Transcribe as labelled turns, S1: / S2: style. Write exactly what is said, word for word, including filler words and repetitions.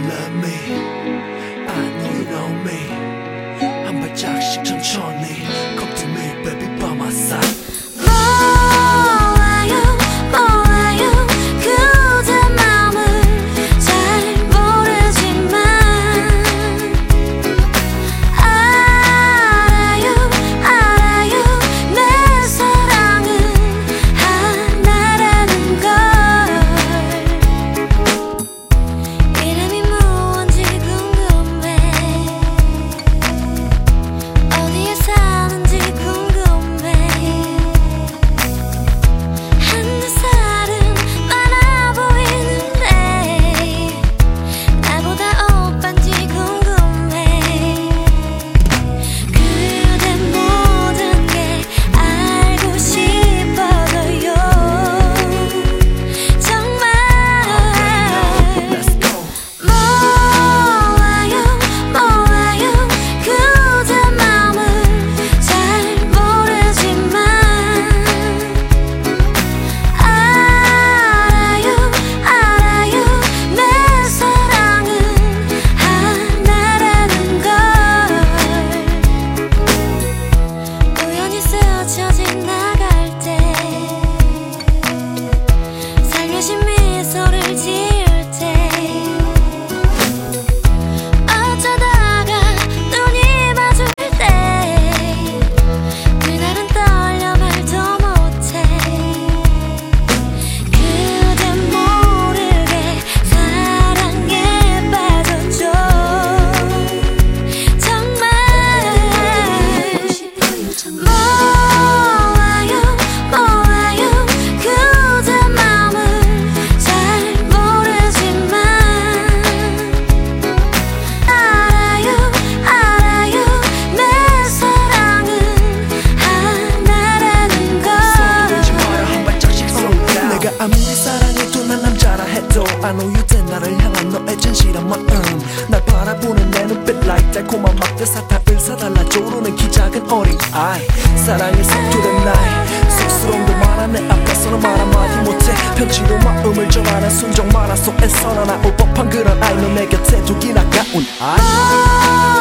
S1: love me, I know you know me. 한 발짝씩 천천히 Come to me baby by my side. 아무리 사랑해도 난 남자라 해도 I know you 된 나를 향한 너의 진실한 마음 날 바라보는 내 눈빛 like 달콤한 막대 사탕을 사달라 조르는 키 작은 어린 아이 사랑에 서투른 나이 쑥스러움도 많아 내 앞에서는 말 한마디 못해 편지로 마음을 전하는 순정 만화 속에서 나올 법한 그런 아이 너 내 곁에 두기 나가운 아이